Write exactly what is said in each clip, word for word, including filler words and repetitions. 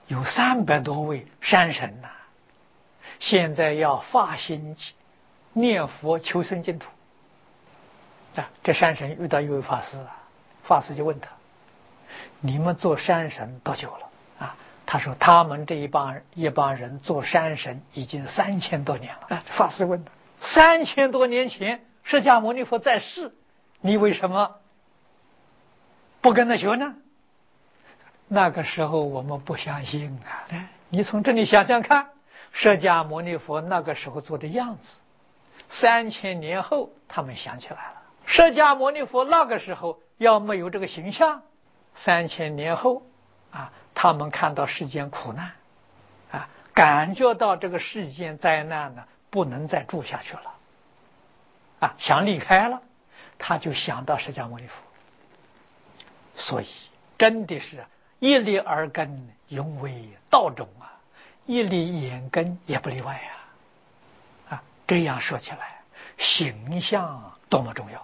有三百多位山神呐、啊，现在要发心念佛求生净土。啊，这山神遇到一位法师啊，法师就问他：“你们做山神多久了？”啊，他说：“他们这一帮一帮人做山神已经三千多年了。”啊，法师问他：“三千多年前释迦牟尼佛在世，你为什么不跟他学呢？”那个时候我们不相信啊！你从这里想想看，释迦牟尼佛那个时候做的样子，三千年后他们想起来了。释迦牟尼佛那个时候要没有这个形象，三千年后啊，他们看到世间苦难啊，感觉到这个世间灾难呢，不能再住下去了啊，想离开了，他就想到释迦牟尼佛。所以真的是一粒耳根永为道种啊，一粒眼根也不例外啊！啊，这样说起来，形象多么重要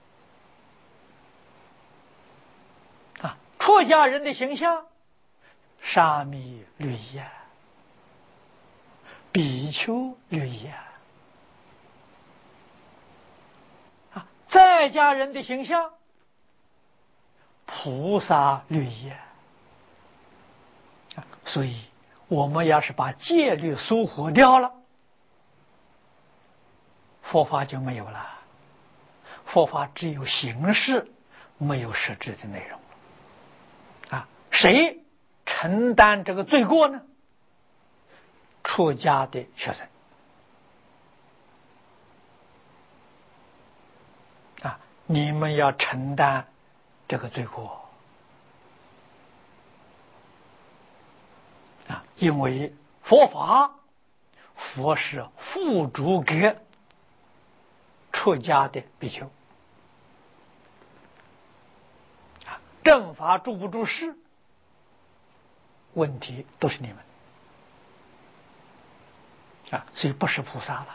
啊！出家人的形象，沙弥律仪啊，比丘律仪啊，啊，在家人的形象，菩萨律仪啊。所以我们要是把戒律疏忽掉了，佛法就没有了。佛法只有形式，没有实质的内容啊！谁承担这个罪过呢？出家的学生啊，你们要承担这个罪过啊！因为佛法，佛是付诸给出家的比丘啊，正法住不住世，问题都是你们啊，所以不是菩萨了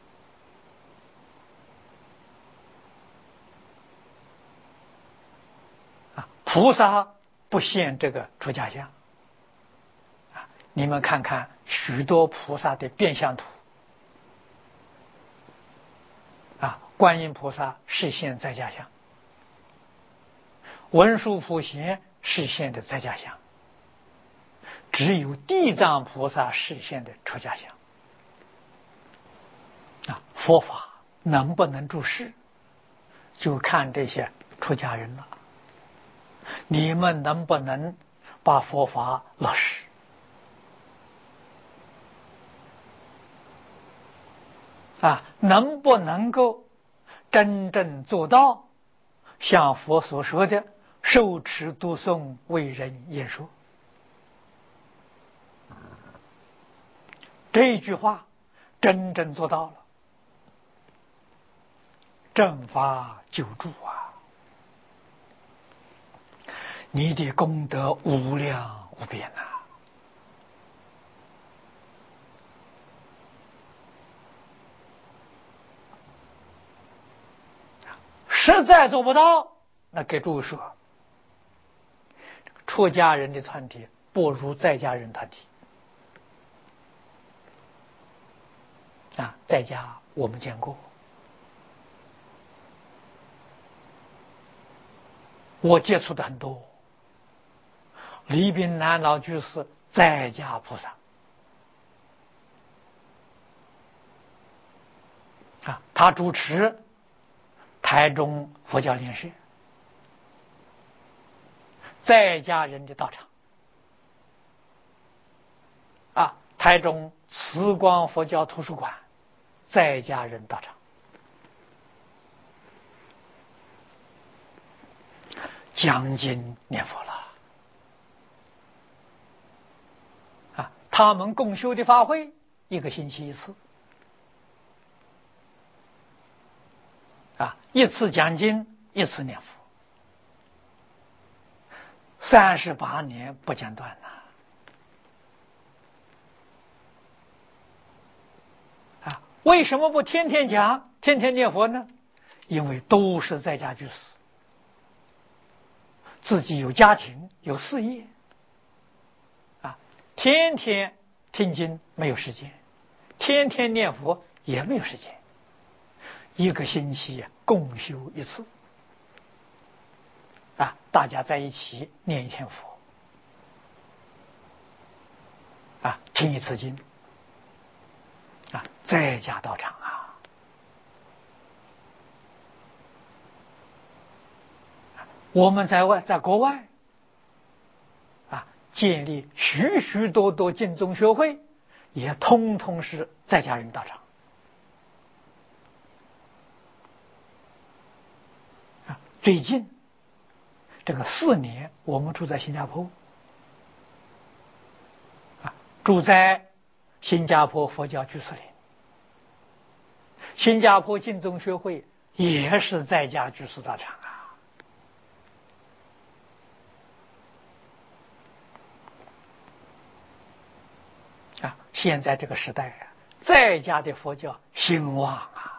啊！菩萨不现这个出家相啊！你们看看许多菩萨的变相图啊，观音菩萨是现在家相，文殊普贤是现的在家相，只有地藏菩萨是现的出家相啊！佛法能不能住世，就看这些出家人了。你们能不能把佛法落实啊？能不能够真正做到像佛所说的受持读诵为人言说？这一句话真正做到了，正法久住啊！你的功德无量无边呐、啊！实在做不到，那给诸位说，出家人的团体不如在家人团体啊！在家我们见过，我接触的很多。李炳南老居士在家菩萨啊，他主持台中佛教联社在家人的道场啊，台中慈光佛教图书馆在家人道场，讲经念佛了啊！他们共修的法会一个星期一次啊，一次讲经，一次念佛，三十八年不间断呐！啊，为什么不天天讲、天天念佛呢？因为都是在家居士，自己有家庭、有事业啊，天天天听经没有时间，天天念佛也没有时间，一个星期共修一次啊，大家在一起念一天佛啊，听一次经啊，在家道场啊，我们在外在国外啊，建立许许多多经宗学会，也通通是在家人道场啊。最近这个四年，我们住在新加坡啊，住在新加坡佛教居士林，新加坡净宗学会也是在家居士道场啊。啊，现在这个时代啊，在家的佛教兴旺啊，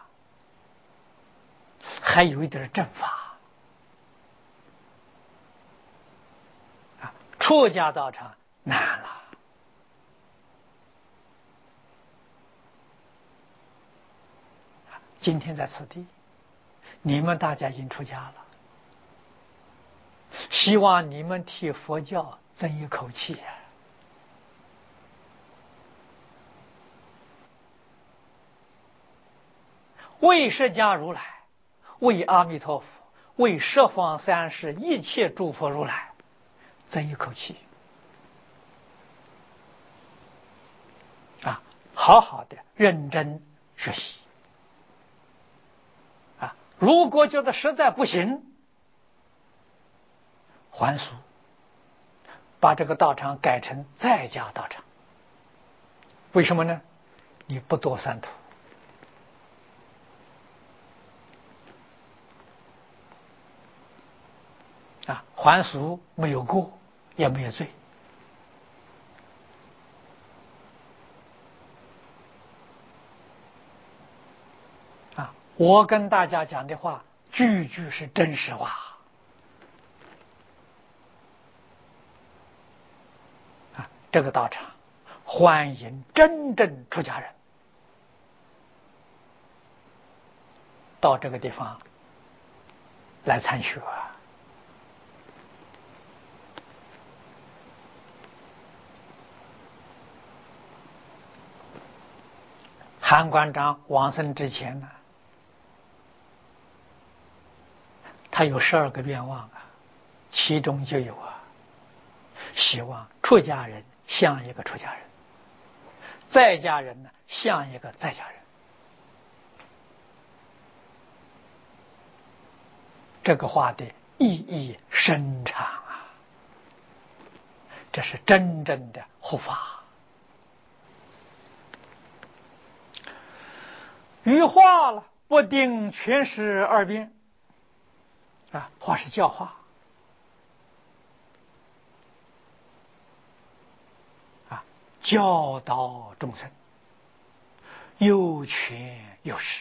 还有一点正法啊，出家道场难了。今天在此地，你们大家已经出家了，希望你们替佛教争一口气啊！为释迦如来，为阿弥陀佛，为十方三世一切诸佛如来争一口气啊！好好的认真学习啊！如果觉得实在不行，还俗，把这个道场改成在家道场。为什么呢？你不堕三途啊！还俗没有过，也没有罪啊！我跟大家讲的话，句句是真实话啊！这个道场欢迎真正出家人到这个地方来参学啊！韩馆长往生之前呢，他有十二个愿望啊，其中就有啊，希望出家人像一个出家人，在家人呢像一个在家人。这个话的意义深长啊，这是真正的护法。于化了不定全是二边啊，化是教化啊，教导众生，有权有实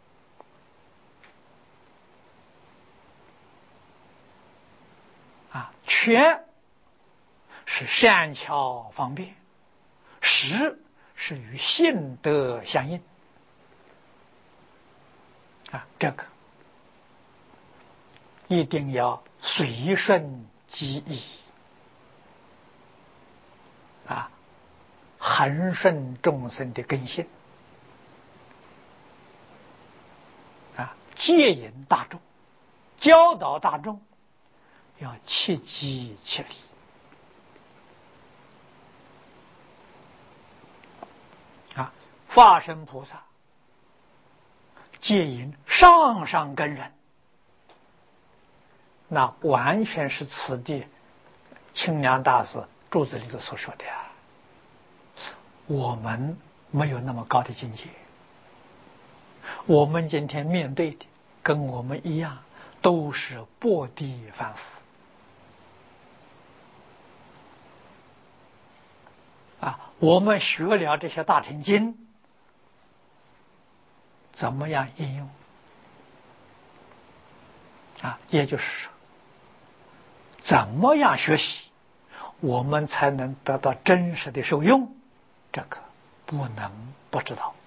啊，权是善巧方便，实是与性德相应啊，这个一定要随顺机宜啊，恒顺众生的根性啊，戒引大众，教导大众，要切机切理啊。法身菩萨戒引上上根人，那完全是此地清凉大师注子里头所说的啊。我们没有那么高的境界，我们今天面对的跟我们一样，都是薄地凡夫啊。我们学了这些大乘经，怎么样应用啊？也就是说，怎么样学习， 我们才能得到真实的受用，这个不能不知道。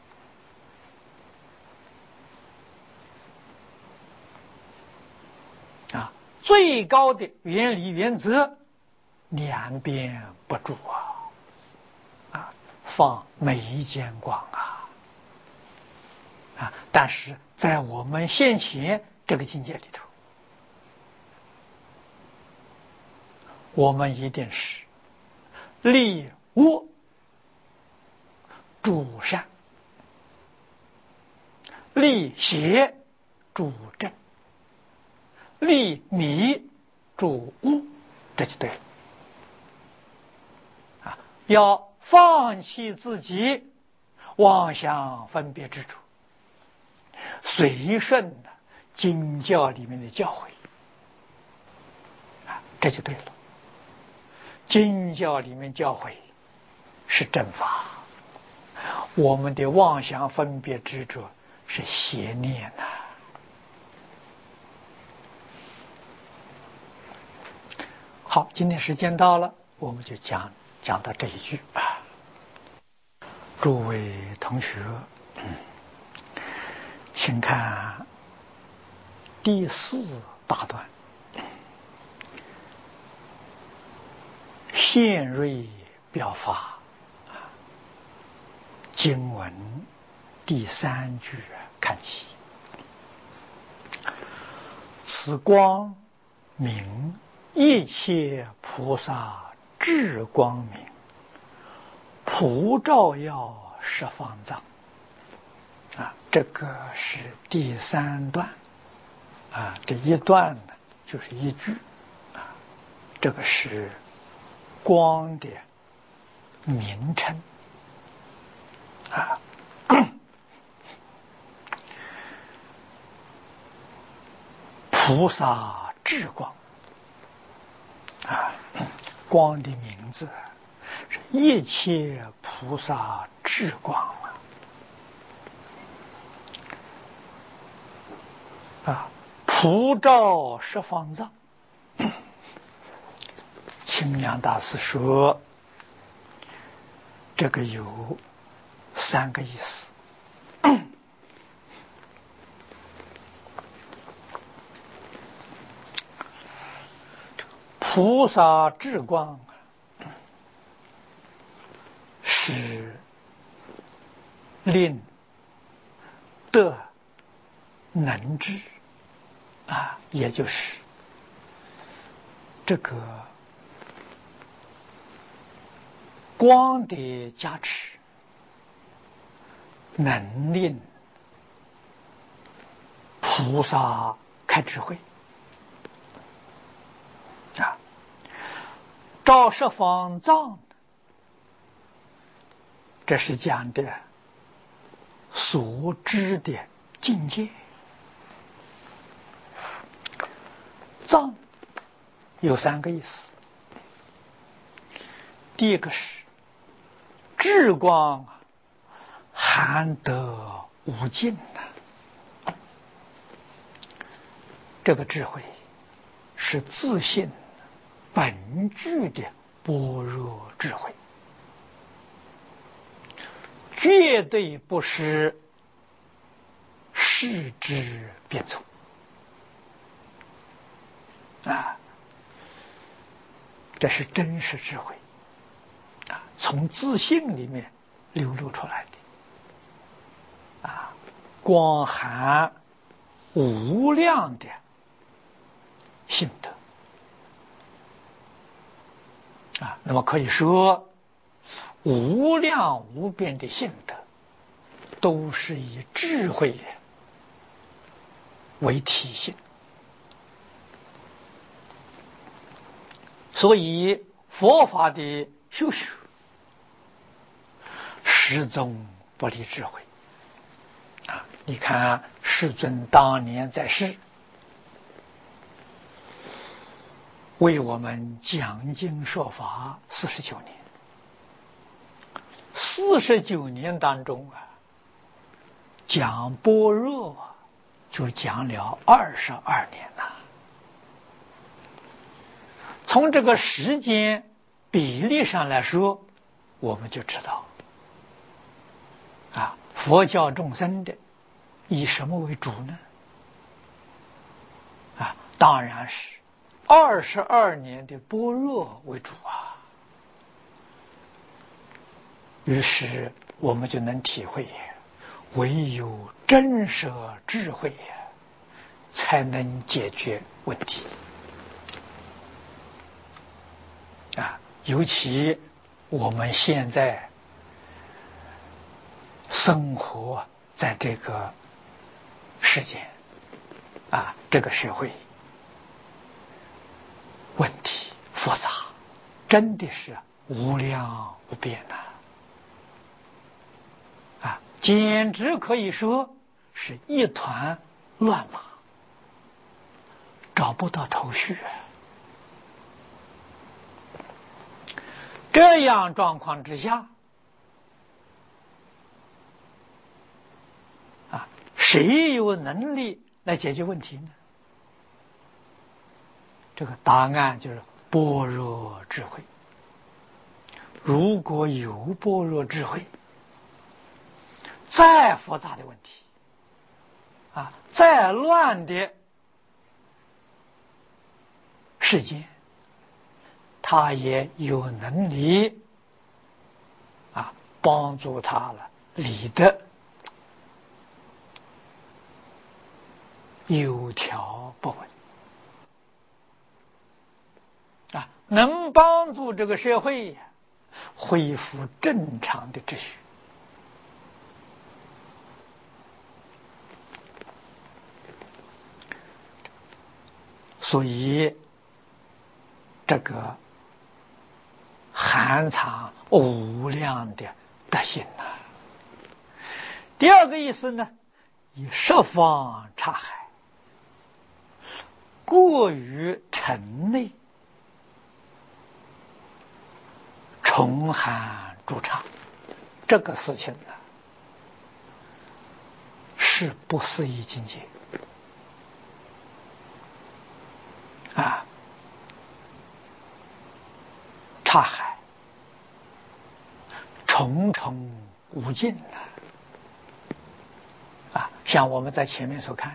啊，最高的原理原则，两边不住啊，啊，放眉间光啊，啊，但是在我们现前这个境界里头，我们一定是立恶主善，立邪主正，立迷主悟，这就对了。啊，要放弃自己妄想分别之处，随顺的经教里面的教诲，啊，这就对了。经教里面教诲是正法，我们的妄想分别执着是邪念呐、啊。好，今天时间到了，我们就讲讲到这一句啊。诸位同学，嗯，请看第四大段，现瑞表法，经文第三句看起，此光明一切菩萨智光明，普照耀十方藏。啊，这个是第三段，啊，这一段呢就是一句，啊，这个是光的名称，啊，菩萨智光，啊，光的名字是一切菩萨智光啊，啊，普照十方藏。清凉大师说，这个有三个意思。菩萨智光是令得能知啊，也就是这个光的加持，能令菩萨开智慧啊。照十方藏，这是讲的所知的境界。藏有三个意思，第一个是智光含得无尽的，这个智慧是自信本具的般若智慧，绝对不是视之变从啊，这是真实智慧啊，从自信里面流露出来的啊，光含无量的性德啊，那么可以说，无量无边的性德都是以智慧为体现，所以佛法的修学始终不离智慧啊！你看世尊当年在世，为我们讲经说法四十九年，四十九年当中啊，讲般若就讲了二十二年了。从这个时间比例上来说，我们就知道啊，佛教众生的以什么为主呢？啊，当然是二十二年的般若为主啊。于是我们就能体会，唯有真舍智慧才能解决问题啊！尤其我们现在生活在这个世间啊，这个社会问题复杂，真的是无量无边呐！啊，简直可以说是一团乱麻，找不到头绪。这样状况之下，啊，谁有能力来解决问题呢？这个答案就是般若智慧。如果有般若智慧，再复杂的问题啊，再乱的世界，他也有能力啊帮助他了理得有条不紊啊，能帮助这个社会恢复正常的秩序。所以这个含藏无量的德行呐、啊。第二个意思呢，以十方刹海，过于城内，重含诸刹，这个事情呢，是不思议境界啊！刹海重重无尽呐！啊，像我们在前面所看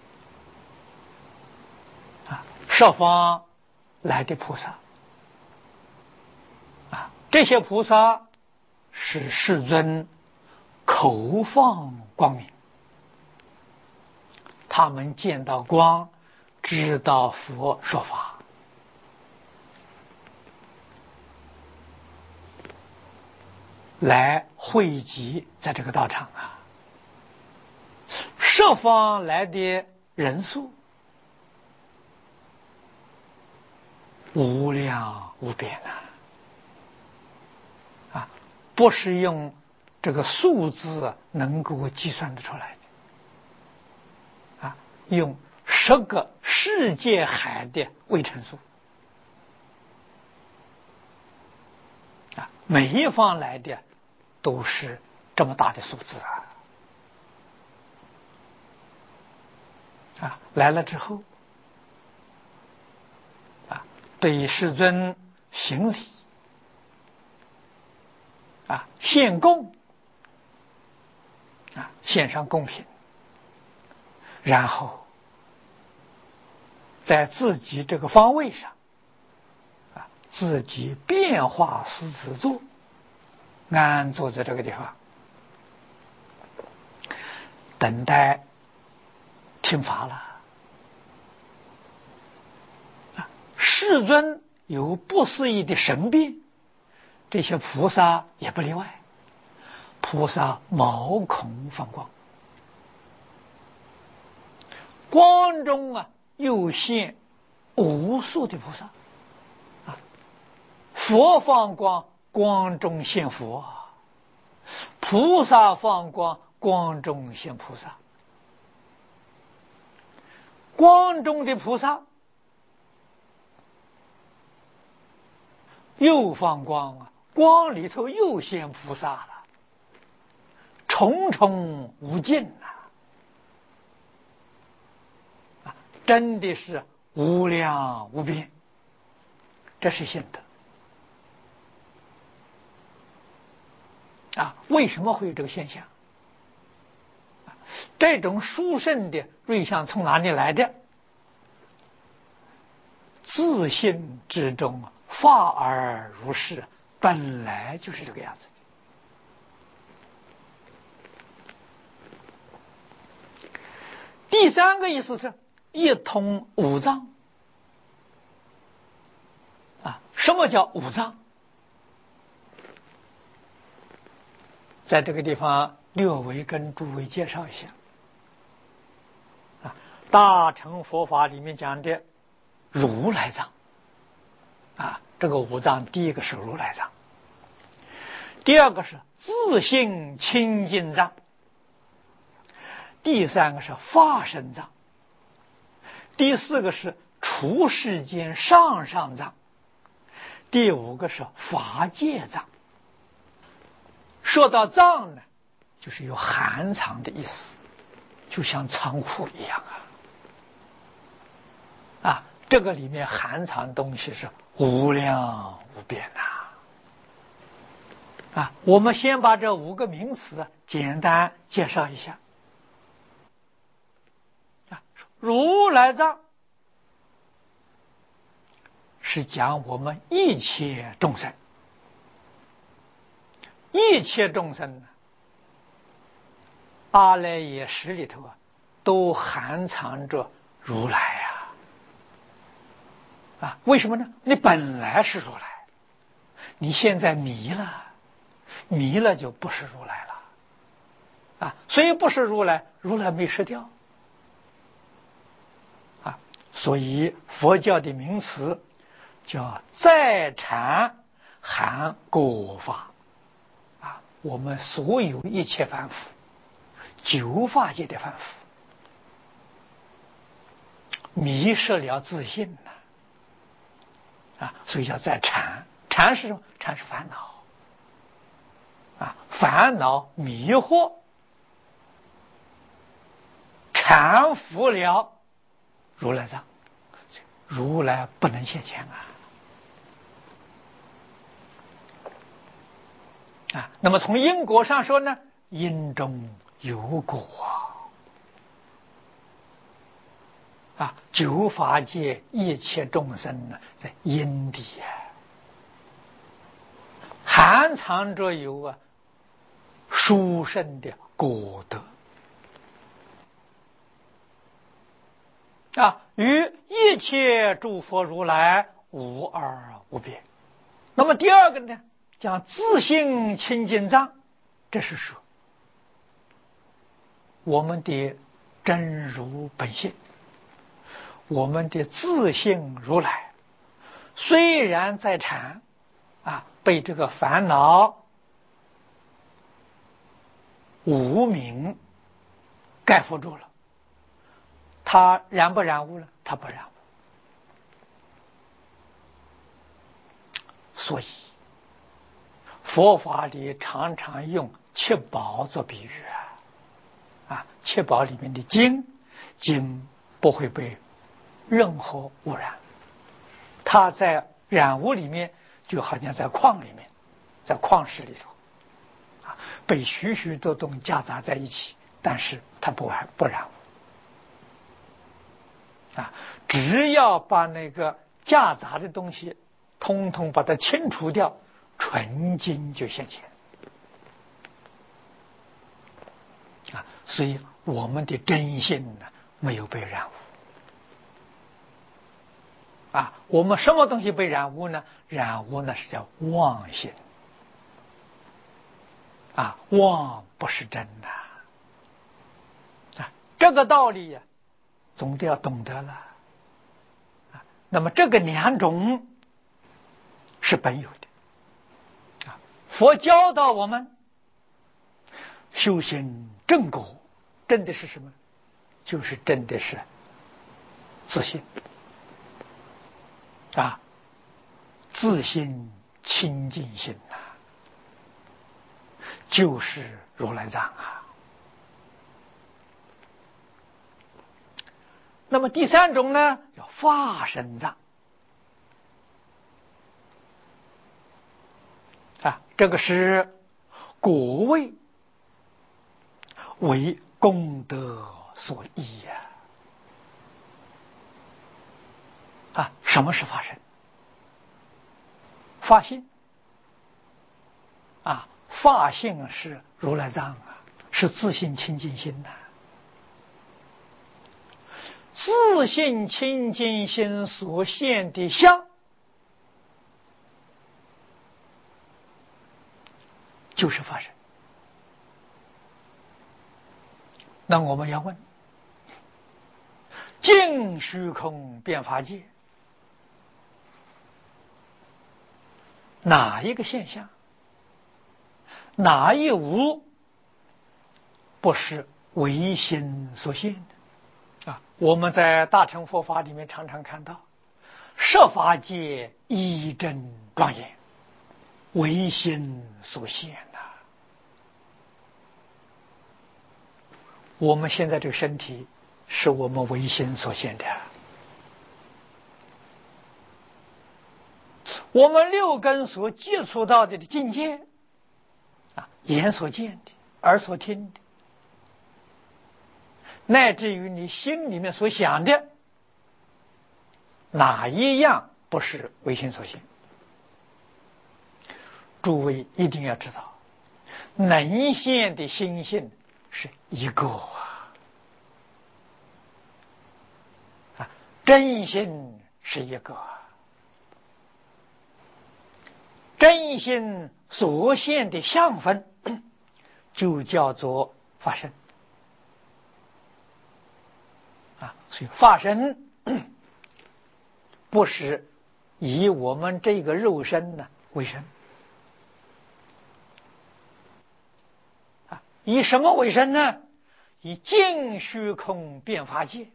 的啊，十方来的菩萨啊，这些菩萨是世尊口放光明，他们见到光，知道佛说法，来汇集在这个道场啊。十方来的人数无量无边啊！啊，不是用这个数字能够计算得出来的啊，用十个世界海的微尘数啊，每一方来的都是这么大的数字啊！啊，来了之后啊，对世尊行礼啊，献供啊，献上贡品，然后在自己这个方位上啊，自己变化狮子座，安坐在这个地方，等待听法了。啊，世尊有不思议的神变，这些菩萨也不例外。菩萨毛孔放光，光中啊又现无数的菩萨啊，佛放光，光中现佛；菩萨放光，光中现菩萨。光中的菩萨又放光啊，光里头又现菩萨了。重重无尽呐、啊！真的是无量无边，这是心得啊，为什么会有这个现象？这种殊胜的瑞相从哪里来的？自信之中，法而如是，本来就是这个样子。第三个意思是一通五脏啊。什么叫五脏？在这个地方略微跟诸位介绍一下啊。大乘佛法里面讲的如来藏啊，这个五脏第一个是如来藏，第二个是自性清净藏，第三个是法身藏，第四个是除世间上上藏，第五个是法界藏。说到藏呢，就是有含藏的意思，就像仓库一样啊。啊，这个里面含藏东西是无量无边呐。啊，我们先把这五个名词简单介绍一下。啊，如来藏是讲我们一切众生，一切众生呢，阿赖耶识里头啊，都含藏着如来呀。啊，为什么呢？你本来是如来，你现在迷了，迷了就不是如来了。啊，所以不是如来，如来没失掉。啊，所以佛教的名词叫在禅含果法。啊，我们所有一切凡夫，九法界的凡夫，迷失了自信呐。啊，所以叫在禅。禅是什么？禅是烦恼。啊，烦恼迷惑，缠服了如来藏，如来不能现前啊。啊，那么从因果上说呢，因中有果啊。九法界一切众生呢，在因地啊，含藏着有啊殊胜的果德啊，与一切诸佛如来无二无别。那么第二个呢，讲自性清净藏，这是说我们的真如本性，我们的自性如来，虽然在禅啊，被这个烦恼无明盖覆住了，他染不染污了？他不染污。所以佛法里常常用七宝做比喻啊，啊，七宝里面的金，金不会被任何污染，它在染污里面就好像在矿里面，在矿石里头啊，被许许多多夹杂在一起，但是它不染不染污啊，只要把那个夹杂的东西通通把它清除掉，纯金就现前啊。所以我们的真性呢，没有被染污啊。我们什么东西被染污呢？染污呢是叫妄性啊，妄不是真的啊。这个道理呀、啊，总得要懂得了啊。那么这个两种是本有的啊。佛教导我们修行正果，真的是什么？就是真的是自信啊，自信清净心呐、啊，就是如来藏啊。那么第三种呢，叫法身藏啊，这个是果位为功德所依呀！啊，什么是法身？法性啊，法性是如来藏啊，是自性清净心呐、啊。自性清净心所现的相，就是法身。那我们要问：净虚空遍法界，哪一个现象，哪一物不是唯心所现的？啊，我们在大乘佛法里面常常看到，设法界一真庄严，唯心所现呐、啊。我们现在这个身体是我们唯心所现的，我们六根所接触到的境界啊，眼所见的，耳所听的，乃至于你心里面所想的，哪一样不是唯心所现？诸位一定要知道，能现的心性是一个啊，啊，真心是一个，真心所现的相分就叫做法身啊，所以法身不是以我们这个肉身呢为身啊，以什么为身呢？以净虚空遍法界，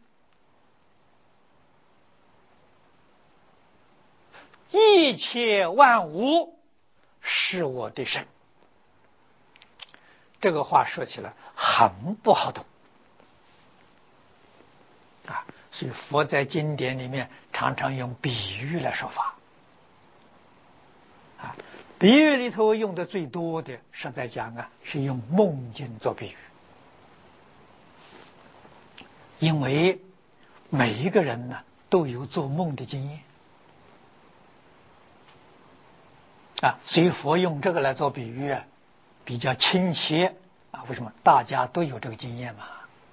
一切万物是我的身。这个话说起来很不好懂啊，所以佛在经典里面常常用比喻来说法啊，比喻里头用的最多的，实在讲啊，是用梦境做比喻，因为每一个人呢都有做梦的经验啊，所以佛用这个来做比喻啊，比较亲切啊。为什么？大家都有这个经验嘛。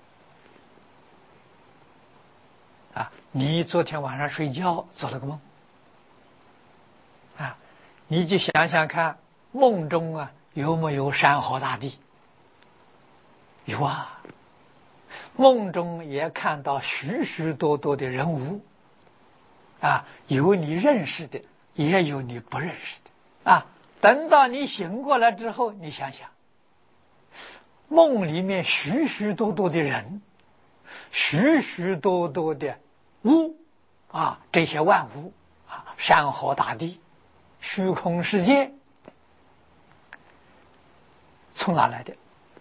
啊，你昨天晚上睡觉做了个梦啊，你就想想看，梦中啊有没有山河大地？有啊。梦中也看到许许多多的人物啊，有你认识的，也有你不认识的啊。等到你醒过来之后，你想想，梦里面许许多多的人，许许多多的物啊，这些万物啊，山河大地，虚空世界，从哪来的？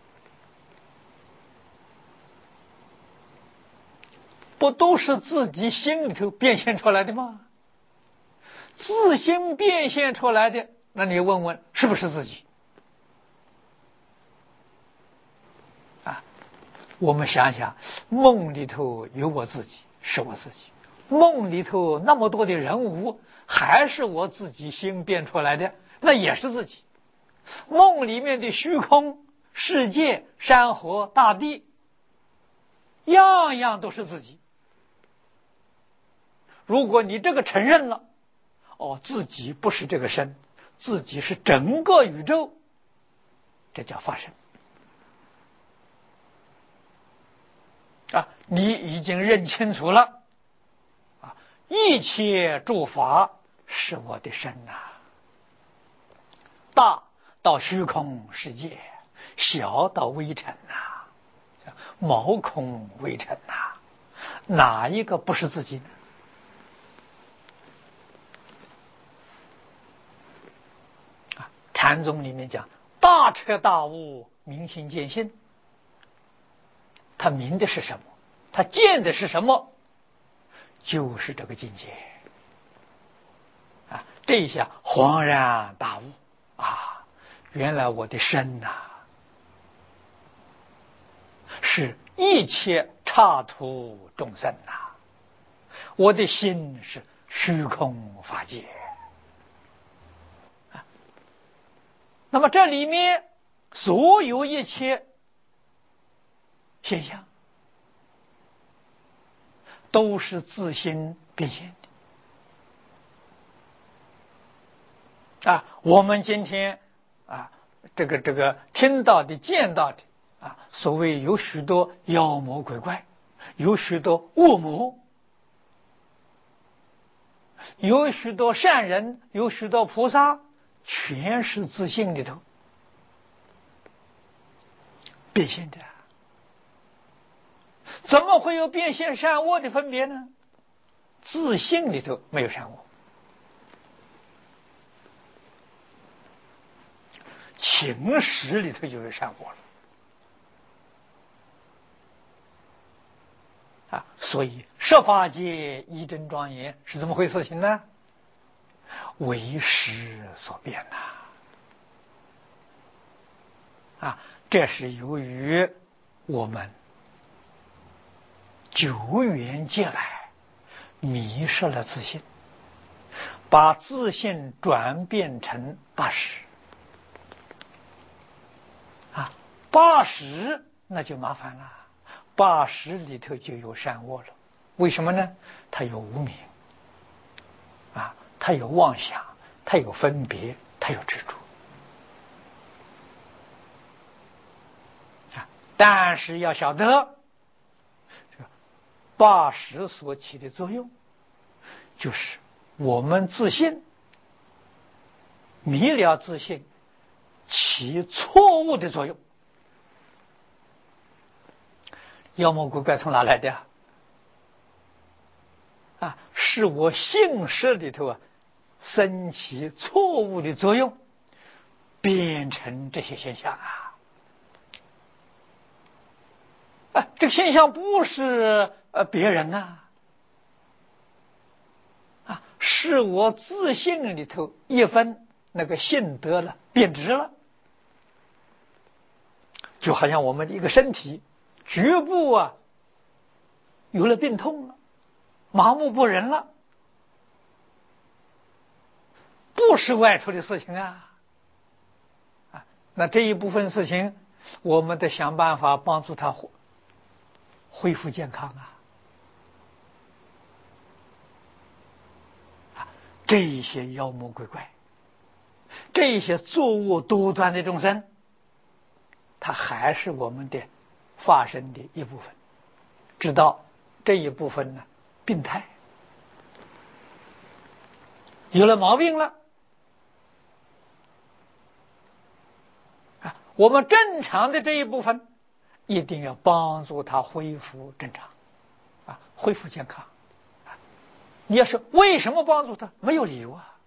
不都是自己心里头变现出来的吗？自心变现出来的，那你问问是不是自己啊？我们想想，梦里头有我自己，是我自己，梦里头那么多的人物，还是我自己心变出来的，那也是自己。梦里面的虚空世界、山河大地，样样都是自己。如果你这个承认了，哦，自己不是这个身，自己是整个宇宙，这叫法身啊！你已经认清楚了啊！一切诸法是我的身呐、啊，大到虚空世界，小到微尘呐、啊，毛空微尘呐、啊，哪一个不是自己呢？禅宗里面讲，大彻大悟，明心见性。他明的是什么？他见的是什么？就是这个境界啊！这一下恍然大悟啊！ 原来我的身呐、啊，是一切刹土众生呐、啊，我的心是虚空法界。那么这里面所有一切现象都是自心变现的啊！我们今天啊，这个这个听到的、见到的啊，所谓有许多妖魔鬼怪，有许多恶魔，有许多善人，有许多菩萨，全是自性里头变现的。怎么会有变现善恶的分别呢？自性里头没有善恶，情识里头就有善恶了啊！所以设法界一真庄严是怎么回事情呢？为识所变呐！啊，这是由于我们久远劫来迷失了自信，把自信转变成八识啊，八识那就麻烦了，八识里头就有善恶了。为什么呢？它有无明啊，它有妄想，它有分别，它有执着啊。但是要晓得，八识所起的作用，就是我们自信迷了自信起错误的作用。妖魔鬼怪从哪来的啊？啊，是我性识里头啊生起错误的作用，变成这些现象啊。啊，这个现象不是呃别人呐、啊，啊，是我自性里头一分那个性德了变质了，就好像我们的一个身体局部啊有了病痛了，麻木不仁了，不是外头的事情啊，啊，那这一部分事情，我们得想办法帮助他恢复健康啊！啊，这一些妖魔鬼怪，这一些作恶多端的众生，他还是我们的化身的一部分，知道这一部分呢病态，有了毛病了啊，我们正常的这一部分一定要帮助他恢复正常啊，恢复健康啊。你要说为什么帮助他？没有理由啊。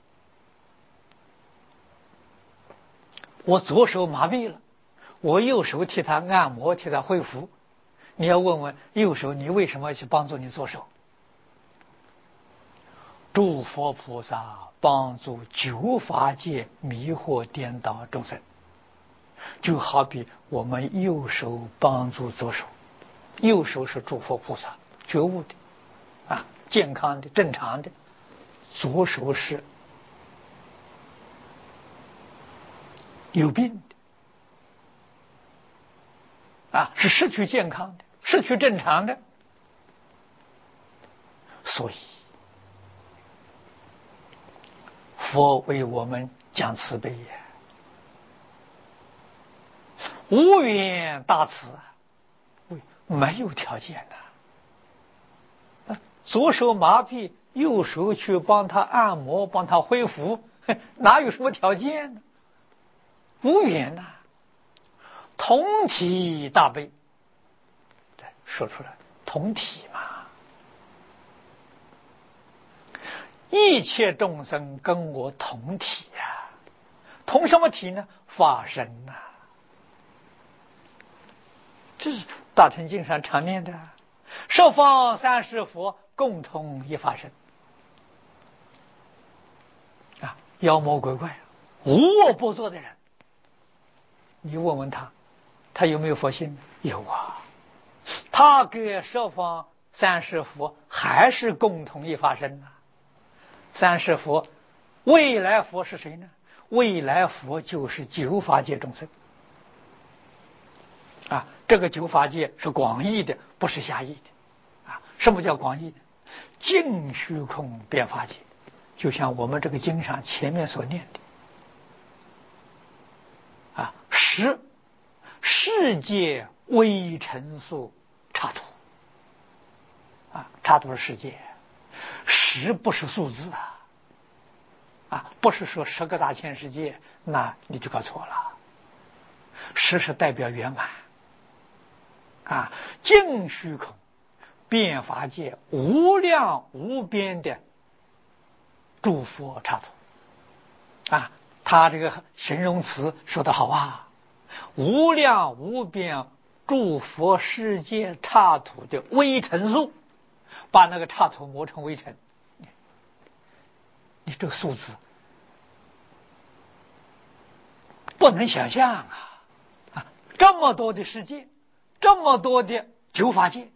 我左手麻痹了，我右手替他按摩，替他恢复。你要问问右手，你为什么要去帮助你左手？诸佛菩萨帮助九法界迷惑颠倒众生，就好比我们右手帮助左手，右手是诸佛菩萨觉悟的啊，健康的正常的，左手是有病的啊，是失去健康的，失去正常的。所以佛为我们讲慈悲也，无缘大慈啊，没有条件的、啊。左手麻痹，右手去帮他按摩，帮他恢复，哪有什么条件呢？无缘呐、啊，同体大悲，说出来，同体嘛。一切众生跟我同体呀、啊，同什么体呢？法身呐、啊。这是大乘经上常念的，十方三世佛共同一法身啊，妖魔鬼怪、无恶不作的人， 你问问他，他有没有佛性？有啊，他跟十方三世佛还是共同一法身啊。三世佛，未来佛是谁呢？未来佛就是九法界众生啊。这个九法界是广义的，不是狭义的啊。什么叫广义的？净虚空遍法界，就像我们这个经上前面所念的啊，十世界微尘数刹土啊，刹土是世界，十不是数字啊，啊，不是说十个大千世界，那你就搞错了。十是代表圆满啊，净虚空遍法界无量无边的诸佛刹土啊，他这个形容词说得好啊，无量无边诸佛世界刹土的微尘数，把那个刹土磨成微尘，你这个数字不能想象啊！啊，这么多的世界，这么多的九法界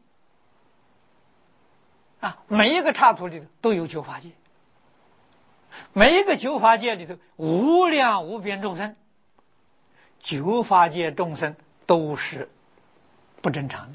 啊，每一个刹土里头都有九法界，每一个九法界里头无量无边众生，九法界众生都是不正常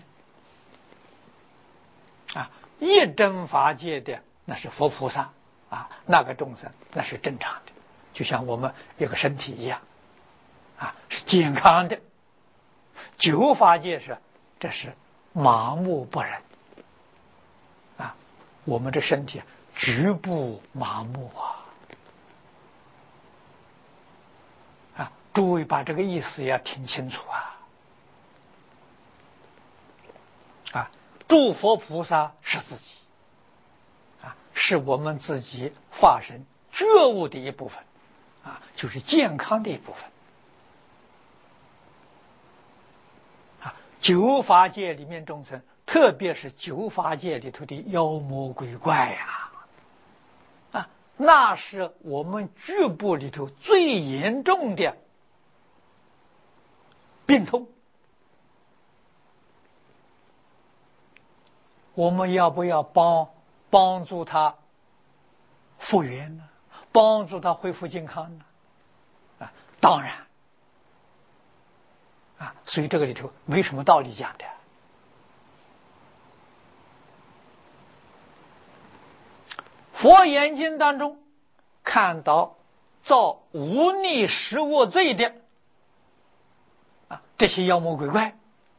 的啊，一真法界的那是佛菩萨啊，那个众生那是正常的，就像我们有个身体一样啊，是健康的。九法界是这是麻木不仁啊，我们这身体局部麻木啊啊！诸位把这个意思要听清楚啊啊！诸佛菩萨是自己啊，是我们自己化身觉悟的一部分啊，就是健康的一部分。九法界里面众生，特别是九法界里头的妖魔鬼怪呀、啊，啊，那是我们局部里头最严重的病痛。我们要不要帮帮助他复原呢？帮助他恢复健康呢？啊，当然。啊，所以这个里头没什么道理讲的。佛眼经当中看到造无逆十恶罪的啊，这些妖魔鬼怪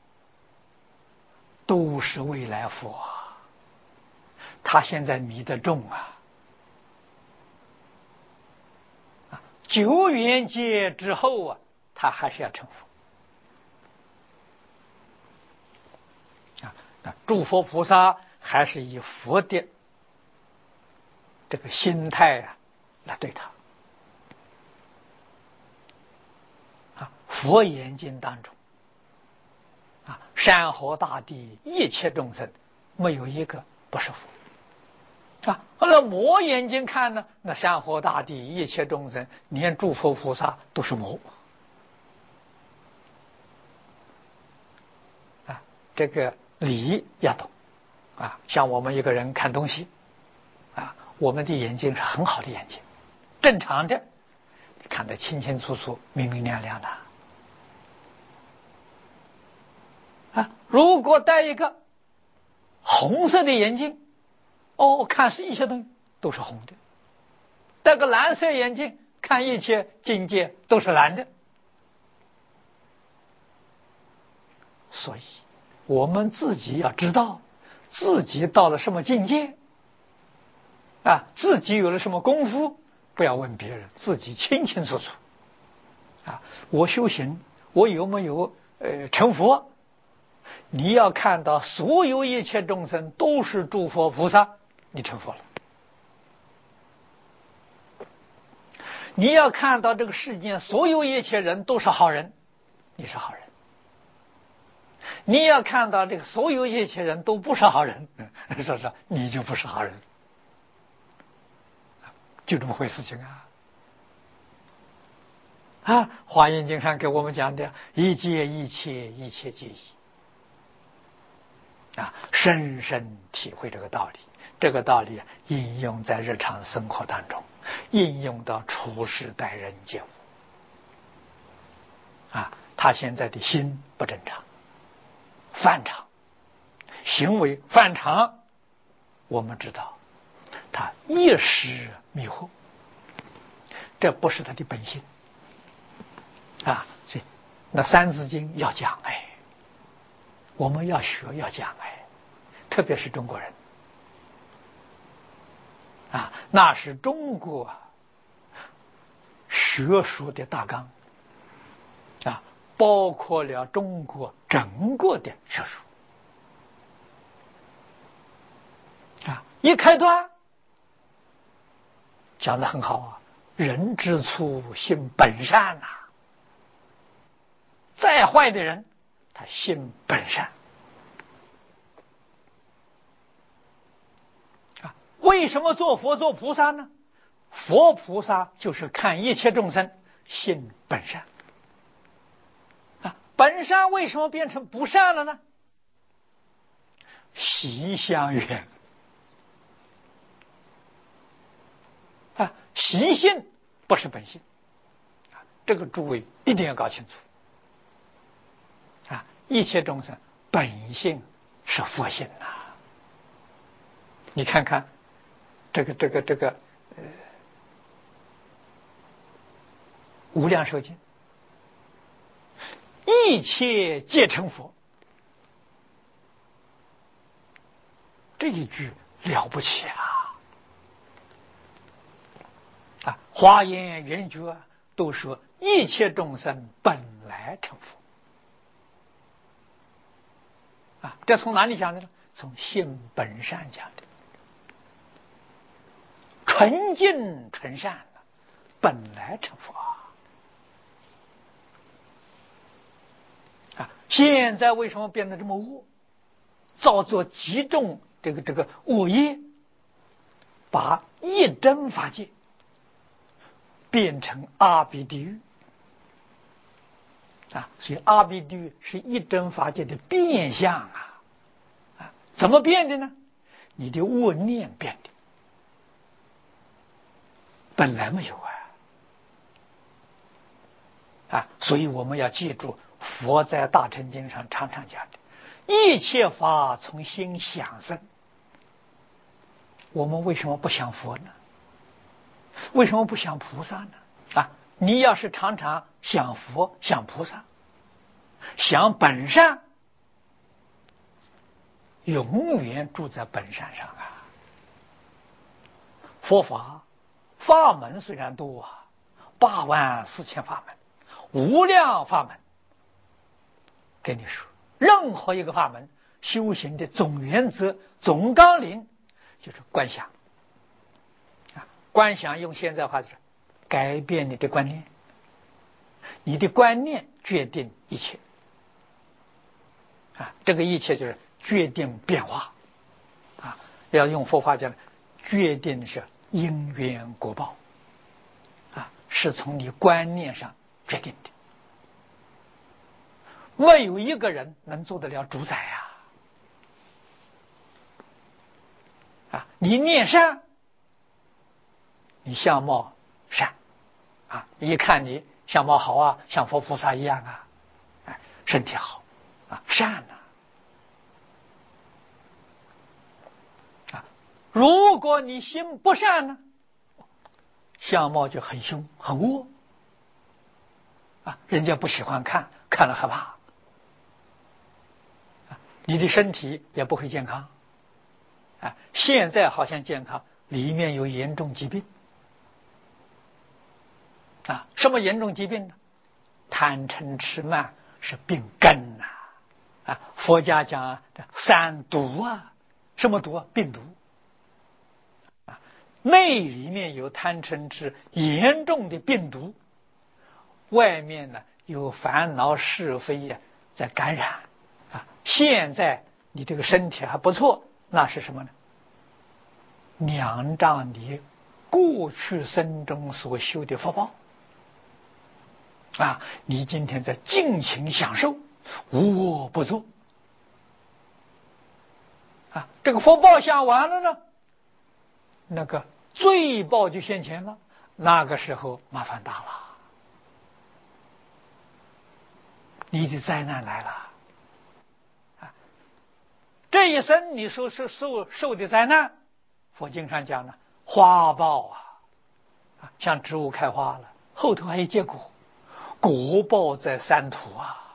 都是未来佛，他现在迷得重啊！啊，九元界之后啊，他还是要成佛。诸佛菩萨还是以佛的这个心态啊来对他啊，佛眼经当中啊，山河大地一切众生没有一个不是佛啊。后来魔眼睛看呢，那山河大地一切众生连诸佛菩萨都是魔啊，这个理要懂啊，像我们一个人看东西啊，我们的眼睛是很好的眼睛，正常的看得清清楚楚明明亮亮的啊。如果戴一个红色的眼镜，哦，看是一切东西都是红的；戴个蓝色眼镜，看一切境界都是蓝的。所以我们自己要知道自己到了什么境界啊，自己有了什么功夫，不要问别人，自己清清楚楚啊。我修行，我有没有呃成佛？你要看到所有一切众生都是诸佛菩萨，你成佛了。你要看到这个世界所有一切人都是好人，你是好人。你要看到这个所有一切人都不是好人，说说你就不是好人，就这么回事情啊！ 啊，华严经上给我们讲的一切一切一切皆一啊，深深体会这个道理。这个道理应用在日常生活当中，应用到处事待人接物啊，他现在的心不正常，反常，行为反常，我们知道他一时迷惑，这不是他的本性啊。所以那三字经要讲哎，我们要学要讲哎，特别是中国人啊，那是中国学术的大纲啊，包括了中国整个的学术啊。一开端讲得很好啊，人之初性本善呐、啊，再坏的人他性本善啊。为什么做佛做菩萨呢？佛菩萨就是看一切众生性本善啊。本善为什么变成不善了呢？习相远啊，习性不是本性啊，这个诸位一定要搞清楚啊。一切众生本性是佛性呐、啊，你看看这个这个这个呃无量寿经，一切皆成佛，这一句了不起啊！啊，华严圆觉都说一切众生本来成佛啊，这从哪里讲的呢？从性本善讲的，纯净纯善的，本来成佛啊！现在为什么变得这么恶，造作极重这个这个恶业，把一真法界变成阿鼻地狱啊！所以阿鼻地狱是一真法界的变相啊！啊，怎么变的呢？你的恶念变的，本来没有啊！啊，所以我们要记住，佛在大乘经上常常讲的，一切法从心想生。我们为什么不想佛呢？为什么不想菩萨呢？啊，你要是常常想佛想菩萨想本善，永远住在本善上啊。佛法法门虽然多啊，八万四千法门，无量法门，跟你说，任何一个法门修行的总原则总纲领就是观想啊。观想用现在话就是改变你的观念，你的观念决定一切啊，这个一切就是决定变化啊。要用佛法讲，决定是因缘果报啊，是从你观念上决定的。没有一个人能做得了主宰啊！啊，你念善，你相貌善啊，一看你相貌好啊，像佛菩萨一样啊，哎，身体好啊，善呐啊。如果你心不善呢，相貌就很凶很恶啊，人家不喜欢看，看了害怕。你的身体也不会健康啊！现在好像健康，里面有严重疾病啊！什么严重疾病呢？贪嗔痴慢是病根呐！啊，佛家讲三毒啊，什么毒啊？病毒啊！内里面有贪嗔痴严重的病毒，外面呢有烦恼是非呀在感染。啊，现在你这个身体还不错，那是什么呢？仰仗你过去生中所修的福报啊，你今天在尽情享受，无恶不作啊，这个福报享完了呢，那个罪报就现前了，那个时候麻烦大了，你的灾难来了啊！这一生你受受受受的灾难，佛经上讲呢，花报啊，啊，像植物开花了，后头还有结果，果报在三途啊。